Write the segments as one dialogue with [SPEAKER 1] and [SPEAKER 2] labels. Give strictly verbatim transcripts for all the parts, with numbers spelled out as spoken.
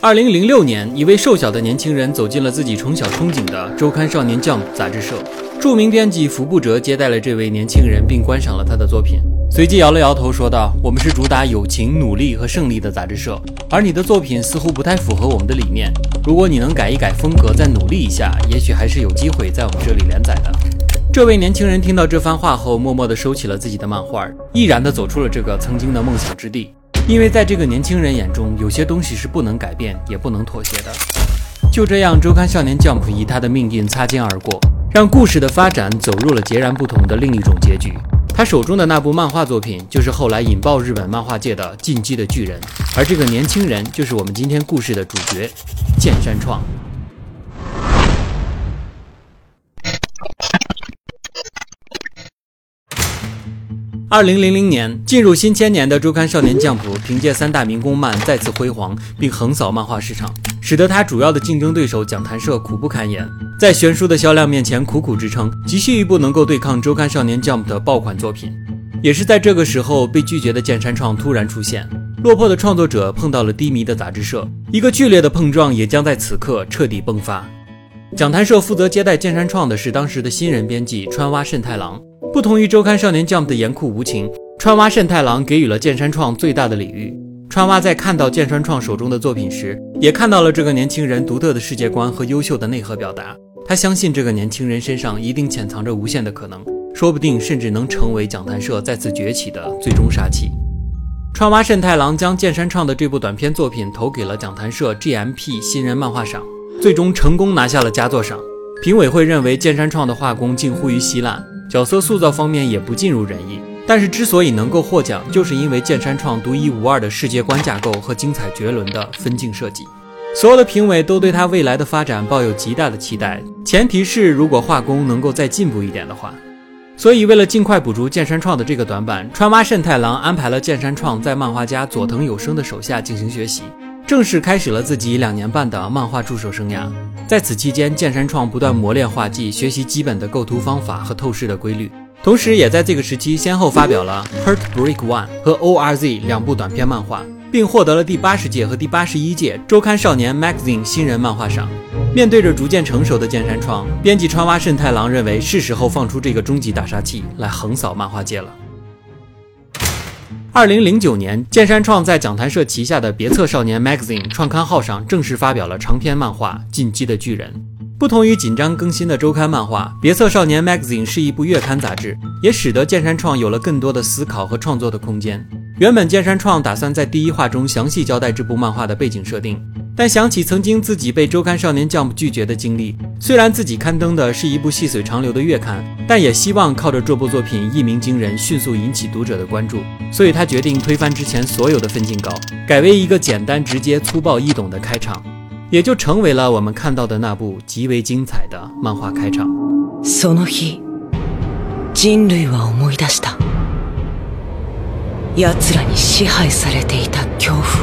[SPEAKER 1] 二零零六年，一位瘦小的年轻人走进了自己从小憧憬的周刊少年 Jump 杂志社。著名编辑福布哲接待了这位年轻人，并观赏了他的作品，随即摇了摇头说道：“我们是主打友情、努力和胜利的杂志社，而你的作品似乎不太符合我们的理念。如果你能改一改风格，再努力一下，也许还是有机会在我们这里连载的。”这位年轻人听到这番话后，默默地收起了自己的漫画，毅然地走出了这个曾经的梦想之地。因为在这个年轻人眼中，有些东西是不能改变也不能妥协的。就这样，周刊少年 Jump 以他的命运擦肩而过，让故事的发展走入了截然不同的另一种结局。他手中的那部漫画作品就是后来引爆日本漫画界的《进击的巨人》，而这个年轻人就是我们今天故事的主角剑山创。二零零零年，进入新千年的周刊少年 Jump 凭借三大民工漫再次辉煌，并横扫漫画市场，使得他主要的竞争对手讲谈社苦不堪言，在悬殊的销量面前苦苦支撑，急需一部能够对抗周刊少年 Jump 的爆款作品。也是在这个时候，被拒绝的剑山创突然出现，落魄的创作者碰到了低迷的杂志社，一个剧烈的碰撞也将在此刻彻底迸发。讲谈社负责接待剑山创的是当时的新人编辑川洼慎太郎。不同于周刊少年 Jump 的严酷无情，川洼慎太郎给予了剑山创最大的礼遇。川洼在看到剑山创手中的作品时，也看到了这个年轻人独特的世界观和优秀的内核表达。他相信这个年轻人身上一定潜藏着无限的可能，说不定甚至能成为讲谈社再次崛起的最终杀器。川洼慎太郎将剑山创的这部短篇作品投给了讲谈社 G M P 新人漫画赏，最终成功拿下了佳作赏。评委会认为剑山创的画工近乎于稀烂，角色塑造方面也不尽如人意，但是之所以能够获奖，就是因为剑山创独一无二的世界观架构和精彩绝伦的分镜设计。所有的评委都对他未来的发展抱有极大的期待，前提是如果画工能够再进步一点的话。所以为了尽快补足剑山创的这个短板，川洼慎太郎安排了剑山创在漫画家佐藤有生的手下进行学习，正式开始了自己两年半的漫画助手生涯。在此期间，剑山创不断磨练画技，学习基本的构图方法和透视的规律，同时也在这个时期先后发表了 Heartbreak One 和 O R Z 两部短篇漫画，并获得了第八十届和第八十一届周刊少年 Magazine 新人漫画赏。面对着逐渐成熟的剑山创，编辑川洼慎太郎认为是时候放出这个终极大杀器来横扫漫画界了。二零零九年，剑山创在讲谈社旗下的别册少年 Magazine 创刊号上正式发表了长篇漫画《进击的巨人》。不同于紧张更新的周刊漫画，别册少年 Magazine 是一部月刊杂志，也使得剑山创有了更多的思考和创作的空间。原本剑山创打算在第一话中详细交代这部漫画的背景设定，但想起曾经自己被周刊少年 Jump 拒绝的经历，虽然自己刊登的是一部细水长流的月刊，但也希望靠着这部作品一鸣惊人，迅速引起读者的关注，所以他决定推翻之前所有的分镜稿，改为一个简单直接粗暴易懂的开场，也就成为了我们看到的那部极为精彩的漫画开场。
[SPEAKER 2] その日、人類は思い出した。奴らに支配されていた恐怖。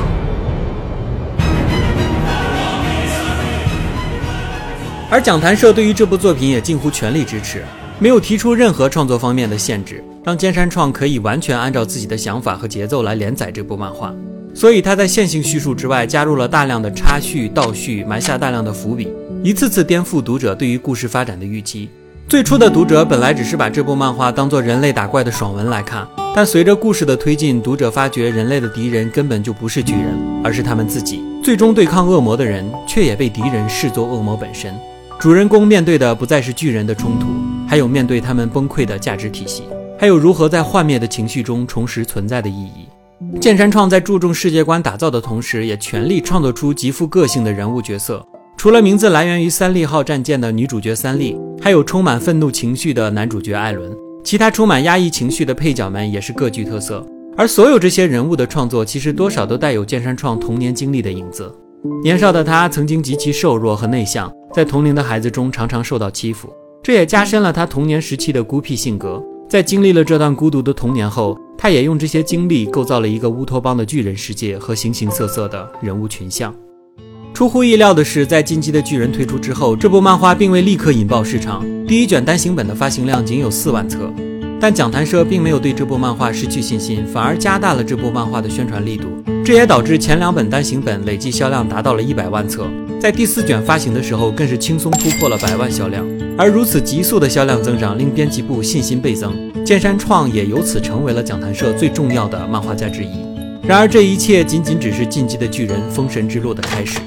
[SPEAKER 1] 而讲谈社对于这部作品也近乎全力支持，没有提出任何创作方面的限制，让剑山创可以完全按照自己的想法和节奏来连载这部漫画。所以他在线性叙述之外加入了大量的插叙、倒叙，埋下大量的伏笔，一次次颠覆读者对于故事发展的预期。最初的读者本来只是把这部漫画当作人类打怪的爽文来看，但随着故事的推进，读者发觉人类的敌人根本就不是巨人，而是他们自己。最终对抗恶魔的人，却也被敌人视作恶魔本身。主人公面对的不再是巨人的冲突，还有面对他们崩溃的价值体系，还有如何在幻灭的情绪中重拾存在的意义。剑山创在注重世界观打造的同时，也全力创作出极富个性的人物角色。除了名字来源于三笠号战舰的女主角三笠，还有充满愤怒情绪的男主角艾伦，其他充满压抑情绪的配角们也是各具特色。而所有这些人物的创作，其实多少都带有剑山创童年经历的影子。年少的他曾经极其瘦弱和内向，在同龄的孩子中常常受到欺负，这也加深了他童年时期的孤僻性格。在经历了这段孤独的童年后，他也用这些经历构造了一个乌托邦的巨人世界和形形色色的人物群像。出乎意料的是，在进击的巨人推出之后，这部漫画并未立刻引爆市场，第一卷单行本的发行量仅有四万册。 但讲谈社并没有对这部漫画失去信心，反而加大了这部漫画的宣传力度，这也导致前两本单行本累计销量达到了一百万册，在第四卷发行的时候更是轻松突破了百万销量。而如此急速的销量增长令编辑部信心倍增，剑山创也由此成为了讲谈社最重要的漫画家之一。然而这一切仅仅只是进击的巨人封神之路的开始。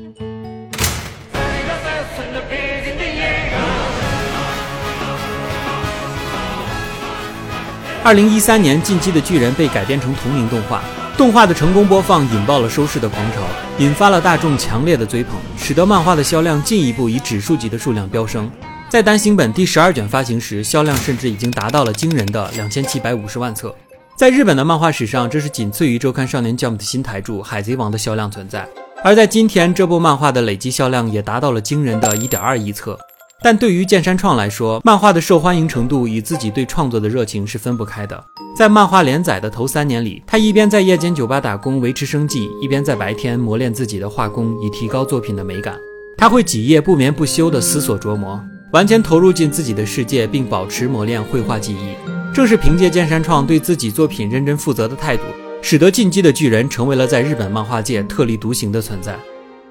[SPEAKER 1] 二零一三年，进击的巨人被改编成同名动画，动画的成功播放引爆了收视的狂潮，引发了大众强烈的追捧，使得漫画的销量进一步以指数级的数量飙升。在单行本第十二卷发行时，销量甚至已经达到了惊人的两千七百五十万册。在日本的漫画史上，这是仅次于周刊少年 Jump 的新台柱《海贼王》的销量存在。而在今天，这部漫画的累计销量也达到了惊人的 一点二亿册。但对于剑山创来说，漫画的受欢迎程度与自己对创作的热情是分不开的。在漫画连载的头三年里，他一边在夜间酒吧打工维持生计，一边在白天磨练自己的画工，以提高作品的美感。他会几夜不眠不休地思索琢磨，完全投入进自己的世界，并保持磨练绘画技艺。正是凭借剑山创对自己作品认真负责的态度，使得进击的巨人成为了在日本漫画界特立独行的存在。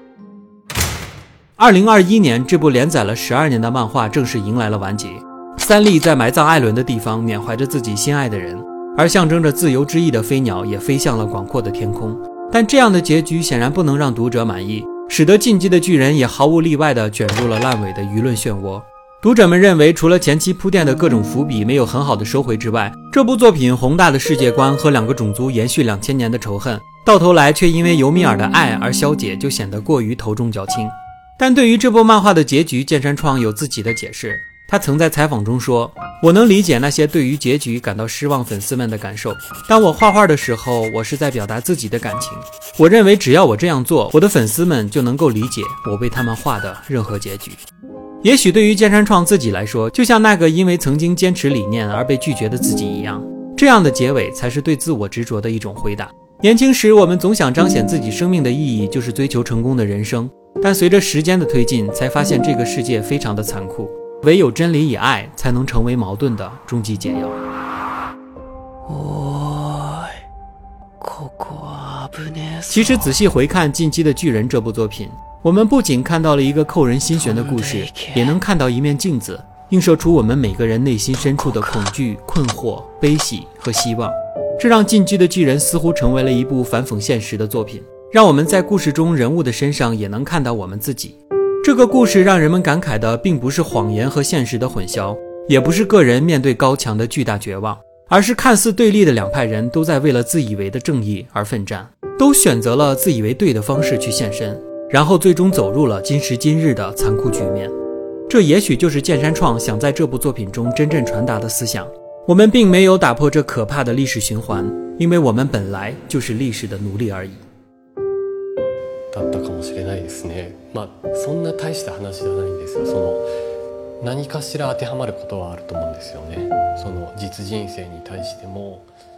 [SPEAKER 1] 二零二一年，这部连载了十二年的漫画正式迎来了完结。三笠在埋葬艾伦的地方缅怀着自己心爱的人，而象征着自由之翼的飞鸟也飞向了广阔的天空。但这样的结局显然不能让读者满意，使得进击的巨人也毫无例外地卷入了烂尾的舆论漩涡。读者们认为，除了前期铺垫的各种伏笔没有很好的收回之外，这部作品宏大的世界观和两个种族延续两千年的仇恨，到头来却因为尤米尔的爱而消解，就显得过于头重脚轻。但对于这部漫画的结局，剑山创有自己的解释。他曾在采访中说，我能理解那些对于结局感到失望粉丝们的感受，当我画画的时候，我是在表达自己的感情。我认为只要我这样做，我的粉丝们就能够理解我为他们画的任何结局。也许对于剑山创自己来说，就像那个因为曾经坚持理念而被拒绝的自己一样，这样的结尾才是对自我执着的一种回答。年轻时，我们总想彰显自己生命的意义就是追求成功的人生，但随着时间的推进，才发现这个世界非常的残酷，唯有真理与爱才能成为矛盾的终极解药。其实仔细回看《进击的巨人》这部作品，我们不仅看到了一个扣人心弦的故事，也能看到一面镜子，映射出我们每个人内心深处的恐惧、困惑、悲喜和希望。这让《进击的巨人》似乎成为了一部反讽现实的作品，让我们在故事中人物的身上也能看到我们自己。这个故事让人们感慨的并不是谎言和现实的混淆，也不是个人面对高墙的巨大绝望，而是看似对立的两派人都在为了自以为的正义而奋战，都选择了自以为对的方式去献身，然后最终走入了今时今日的残酷局面。这也许就是剑山创想在这部作品中真正传达的思想。我们并没有打破这可怕的历史循環，因为我们本来就是历史的奴隶而已。
[SPEAKER 3] だったかもしれないですね。まあそんな大した話じゃないんですよ。その何かしら当てはまることはあると思うんですよね。その実人生に対しても